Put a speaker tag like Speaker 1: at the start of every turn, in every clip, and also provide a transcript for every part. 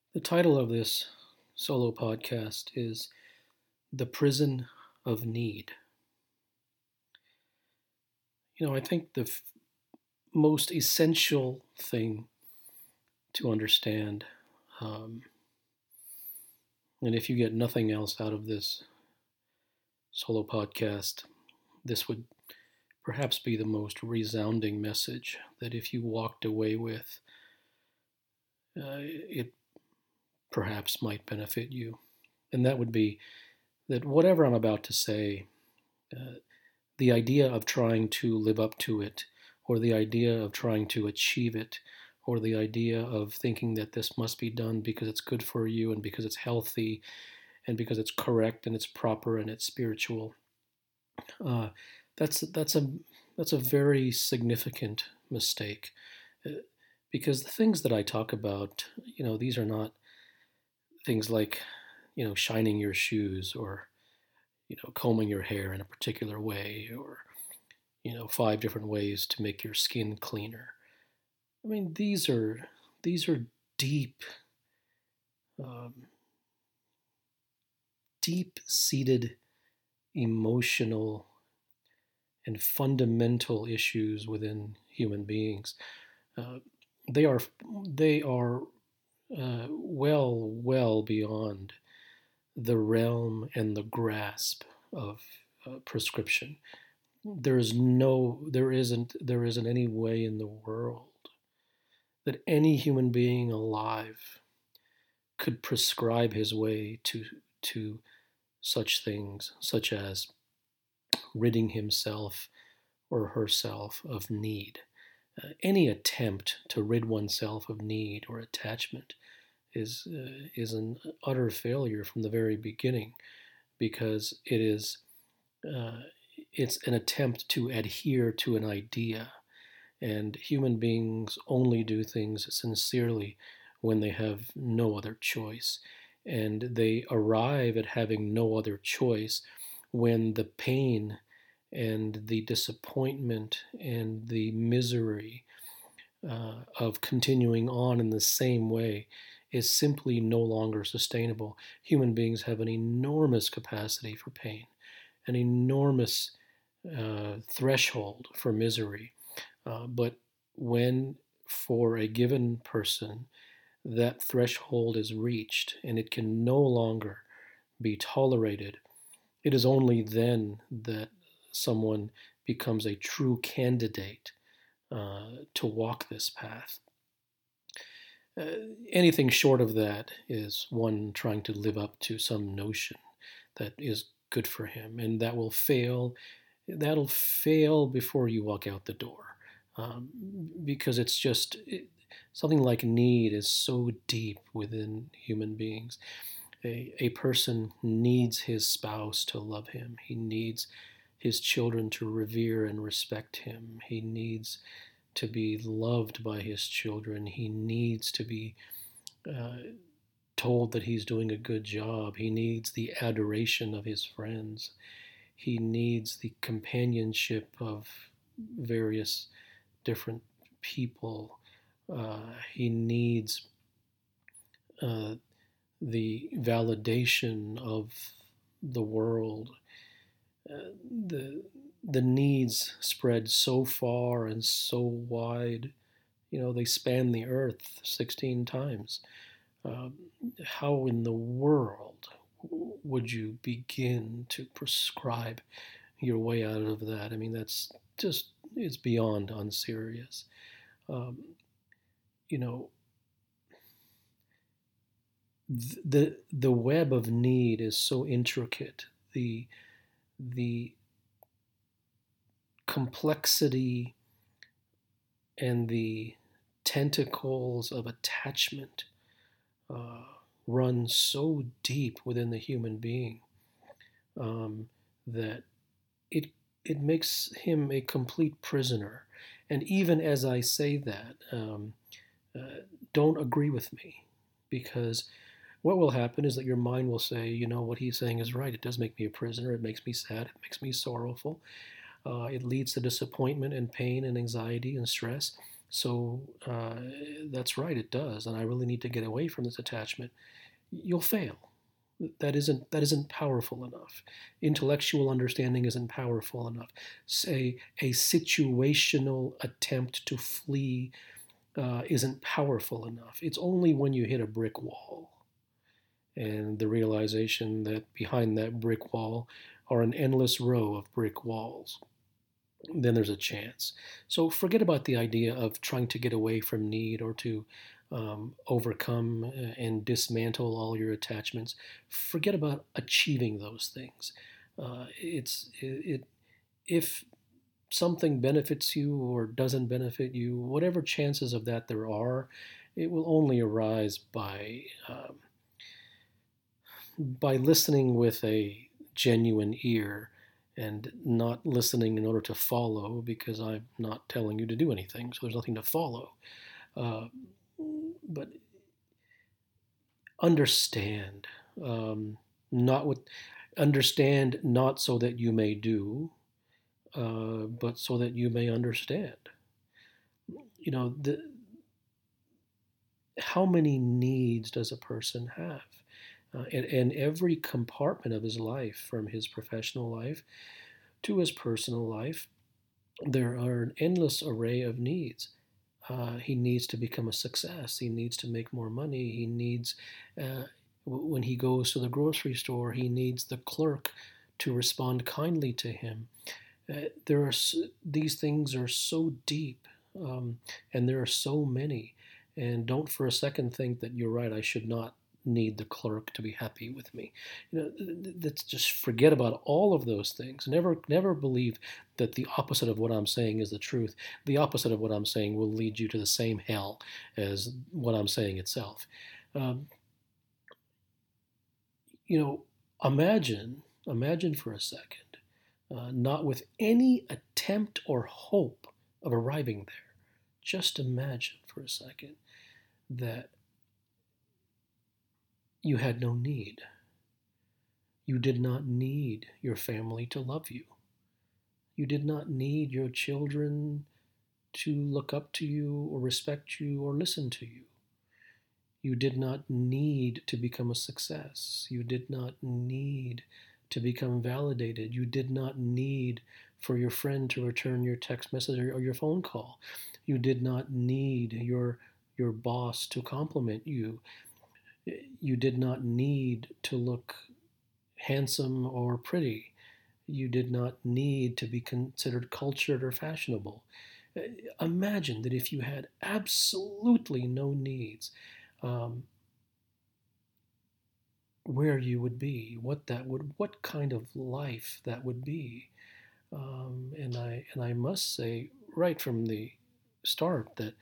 Speaker 1: The title of this solo podcast is The Prison of Need. I think the most essential thing to understand, um, and if you get nothing else out of this solo podcast, this would perhaps be the most resounding message that if you walked away with, it perhaps might benefit you. And that would be that whatever I'm about to say, uh, the idea of trying to live up to it, or the idea of trying to achieve it, or the idea of thinking that this must be done because it's good for you and because it's healthy and because it's correct and it's proper and it's spiritual. Uh, that's a very significant mistake, uh, because the things that I talk about, these are not things like, shining your shoes or combing your hair in a particular way or five different ways to make your skin cleaner. I mean, these are deep, um, deep-seated emotional and fundamental issues within human beings. Uh, they are they are well beyond the realm and the grasp of prescription. There isn't any way in the world that any human being alive could prescribe his way to such things, such as ridding himself or herself of need. Any attempt to rid oneself of need or attachment is an utter failure from the very beginning, because uh, it's an attempt to adhere to an idea, and human beings only do things sincerely when they have no other choice. And they arrive at having no other choice when the pain and the disappointment and the misery of continuing on in the same way is simply no longer sustainable. Human beings have an enormous capacity for pain, an enormous threshold for misery. But when, for a given person, that threshold is reached and it can no longer be tolerated, it is only then that someone becomes a true candidate to walk this path. Uh, Anything short of that is one trying to live up to some notion that is good for him, and that will fail. That'll fail before you walk out the door, because something like need is so deep within human beings. A person needs his spouse to love him. He needs his children to revere and respect him. He needs to be loved by his children. He needs to be uh, told that he's doing a good job. He needs the adoration of his friends. He needs the companionship of various different people. He needs uh, the validation of the world. The the needs spread so far and so wide. They span the earth 16 times. Um, how in the world would you begin to prescribe your way out of that? I mean, that's just, it's beyond unserious. Um, you know, the web of need is so intricate. The complexity and the tentacles of attachment uh, run so deep within the human being, um, that it it makes him a complete prisoner. And even as I say that, don't agree with me, because what will happen is that your mind will say, what he's saying is right. It does make me a prisoner. It makes me sad. It makes me sorrowful. It leads to disappointment and pain and anxiety and stress. So that's right, it does. And I really need to get away from this attachment. You'll fail. That isn't powerful enough. Intellectual understanding isn't powerful enough. Say a situational attempt to flee isn't powerful enough. It's only when you hit a brick wall and the realization that behind that brick wall are an endless row of brick walls, then there's a chance. So forget about the idea of trying to get away from need or to overcome and dismantle all your attachments. Forget about achieving those things. If something benefits you or doesn't benefit you, whatever chances of that there are, it will only arise by listening with a genuine ear and not listening in order to follow, because I'm not telling you to do anything, so there's nothing to follow. Uh, but understand, not what understand, not so that you may do, but so that you may understand. You know, how many needs does a person have? And every compartment of his life, from his professional life to his personal life, there are an endless array of needs. He needs to become a success. He needs to make more money. He needs, when he goes to the grocery store, he needs the clerk to respond kindly to him. There are these things are so deep, and there are so many. And don't for a second think that you're right. I should not need the clerk to be happy with me. Let's just forget about all of those things. Never believe that the opposite of what I'm saying is the truth. The opposite of what I'm saying will lead you to the same hell as what I'm saying itself. Um, you know, imagine for a second, not with any attempt or hope of arriving there. Just imagine for a second that you had no need. You did not need your family to love you. You did not need your children to look up to you or respect you or listen to you. You did not need to become a success. You did not need to become validated. You did not need for your friend to return your text message or your phone call. You did not need your boss to compliment you. You did not need to look handsome or pretty. You did not need to be considered cultured or fashionable. Imagine that if you had absolutely no needs, um, where you would be, what kind of life that would be. And I must say right from the start that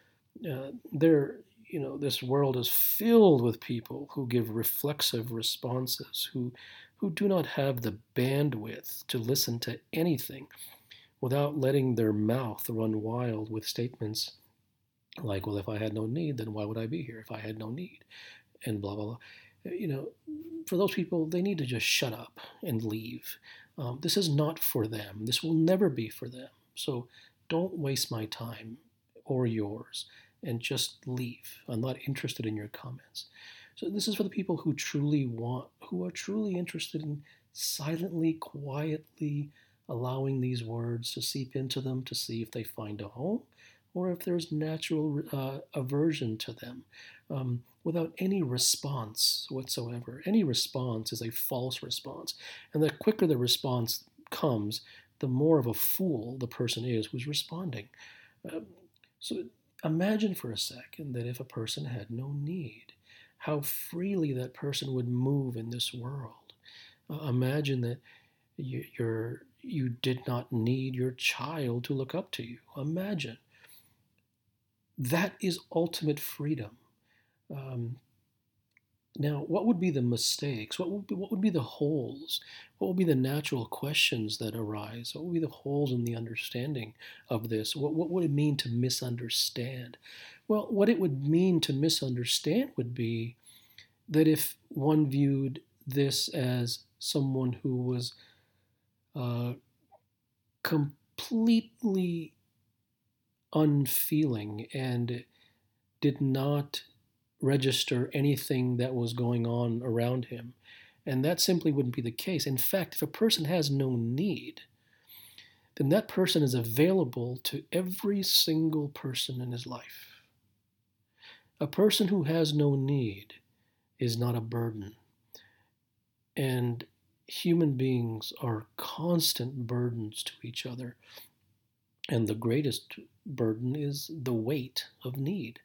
Speaker 1: this world is filled with people who give reflexive responses, who do not have the bandwidth to listen to anything without letting their mouth run wild with statements like, well, if I had no need, then why would I be here if I had no need? And blah, blah, blah. You know, for those people, they need to just shut up and leave. This is not for them. This will never be for them. So don't waste my time or yours and just leave. I'm not interested in your comments. So this is for the people who are truly interested in silently, quietly allowing these words to seep into them to see if they find a home or if there's natural aversion to them, without any response whatsoever. Any response is a false response. And the quicker the response comes, the more of a fool the person is who's responding. So imagine for a second that if a person had no need, how freely that person would move in this world. Imagine that you did not need your child to look up to you. Imagine. That is ultimate freedom. Um, Now, what would be the mistakes? What would be the holes? What would be the natural questions that arise? What would be the holes in the understanding of this? What would it mean to misunderstand? Well, what it would mean to misunderstand would be that if one viewed this as someone who was completely unfeeling and did not register anything that was going on around him. And that simply wouldn't be the case. In fact, if a person has no need, then that person is available to every single person in his life. A person who has no need is not a burden. And human beings are constant burdens to each other. And the greatest burden is the weight of need.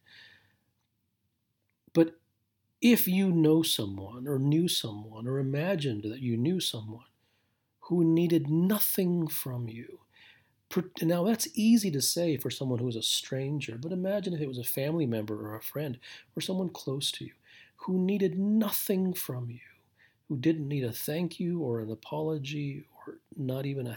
Speaker 1: But if you know someone or knew someone or imagined that you knew someone who needed nothing from you, now that's easy to say for someone who is a stranger, but imagine if it was a family member or a friend or someone close to you who needed nothing from you, who didn't need a thank you or an apology or not even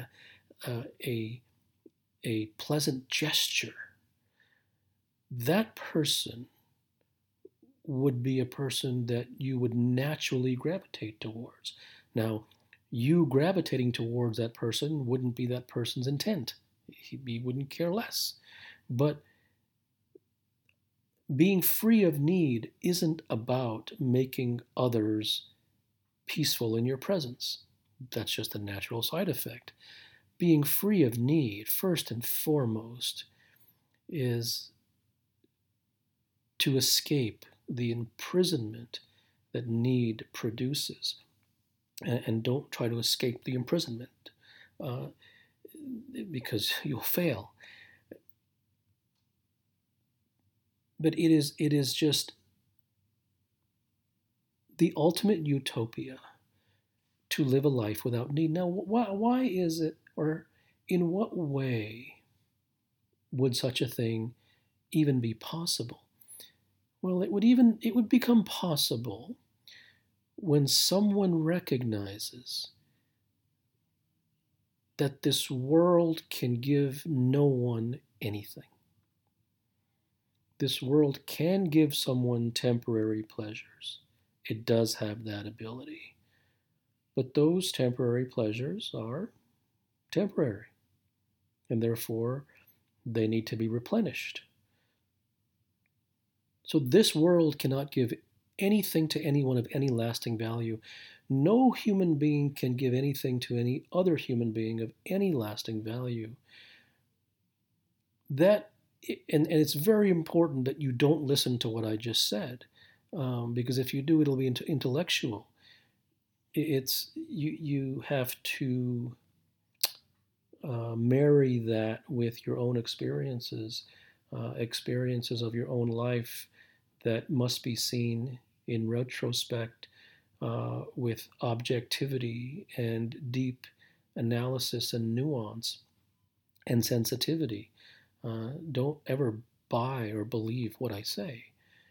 Speaker 1: a pleasant gesture. That person would be a person that you would naturally gravitate towards. Now, you gravitating towards that person wouldn't be that person's intent. He wouldn't care less. But being free of need isn't about making others peaceful in your presence. That's just a natural side effect. Being free of need, first and foremost, is to escape the imprisonment that need produces. And don't try to escape the imprisonment because you'll fail. But it is just the ultimate utopia to live a life without need. Now, why is it, or in what way would such a thing even be possible? Well, it would become possible when someone recognizes that this world can give no one anything. This world can give someone temporary pleasures. It does have that ability. But those temporary pleasures are temporary, and therefore they need to be replenished. So this world cannot give anything to anyone of any lasting value. No human being can give anything to any other human being of any lasting value. And it's very important that you don't listen to what I just said, because if you do, it'll be intellectual. You have to marry that with your own experiences of your own life that must be seen in retrospect with objectivity and deep analysis and nuance and sensitivity. Don't ever buy or believe what I say.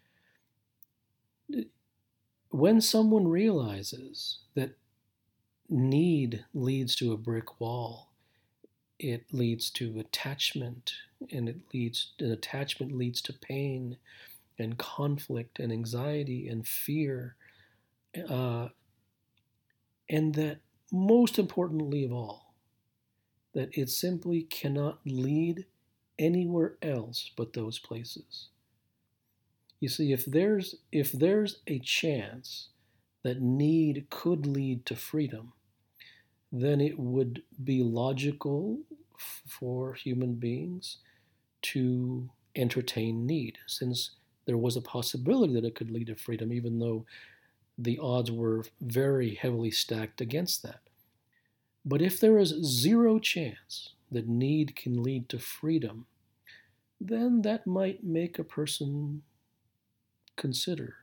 Speaker 1: When someone realizes that need leads to a brick wall, it leads to attachment, and attachment leads to pain and conflict and anxiety and fear, and that most importantly of all, that it simply cannot lead anywhere else but those places. You see, if there's a chance that need could lead to freedom, then it would be logical for human beings to entertain need, since there was a possibility that it could lead to freedom, even though the odds were very heavily stacked against that. But if there is zero chance that need can lead to freedom, then that might make a person consider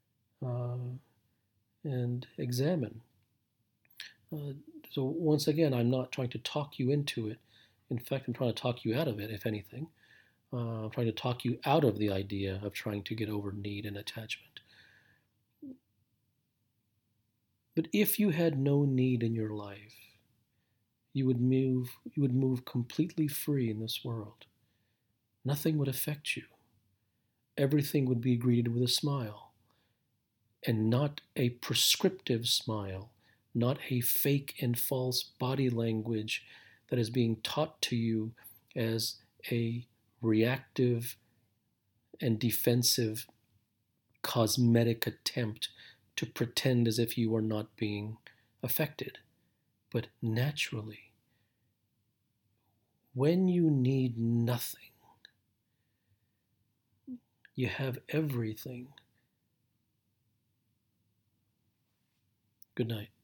Speaker 1: and examine. So once again, I'm not trying to talk you into it. In fact, I'm trying to talk you out of it, if anything. I'm trying to talk you out of the idea of trying to get over need and attachment. But if you had no need in your life, you would move completely free in this world. Nothing would affect you. Everything would be greeted with a smile, and not a prescriptive smile, not a fake and false body language that is being taught to you as a reactive and defensive cosmetic attempt to pretend as if you are not being affected. But naturally, when you need nothing, you have everything. Good night.